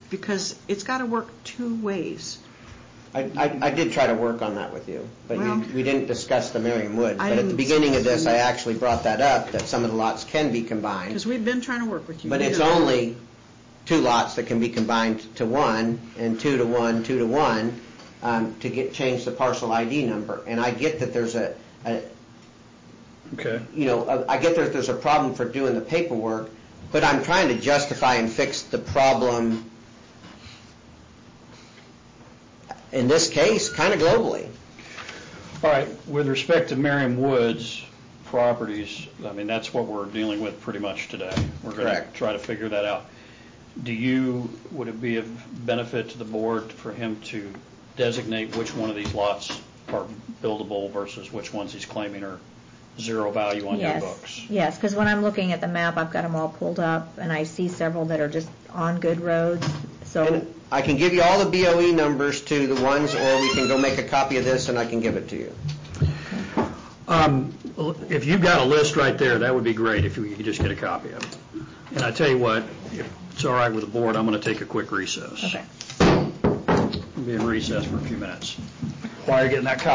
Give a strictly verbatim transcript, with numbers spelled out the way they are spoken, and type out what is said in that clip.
because it's got to work two ways. I, I, I did try to work on that with you, but Well, you, we didn't discuss the Merriam Woods. I But at the didn't beginning of this, see- I actually brought that up, that some of the lots can be combined. Because we've been trying to work with you. But You it's know. only two lots that can be combined to one, and two to one, two to one, um, to get change the parcel I D number. And I get that there's a, a Okay. you know, a, I get that there's a problem for doing the paperwork, but I'm trying to justify and fix the problem, in this case, kind of globally. All right, with respect to Merriam Woods properties, I mean, that's what we're dealing with pretty much today. We're going to Correct. try to figure that out. Do you, would it be of benefit to the board for him to designate which one of these lots are buildable versus which ones he's claiming are zero value on Yes, your books? yes, because when I'm looking at the map, I've got them all pulled up, and I see several that are just on good roads, so, And I can give you all the B O E numbers to the ones, or we can go make a copy of this and I can give it to you. Um, if you've got a list right there, that would be great if we could just get a copy of it. And I tell you what, if it's all right with the board, I'm going to take a quick recess. okay. We'll be in recess for a few minutes. While you're getting that copy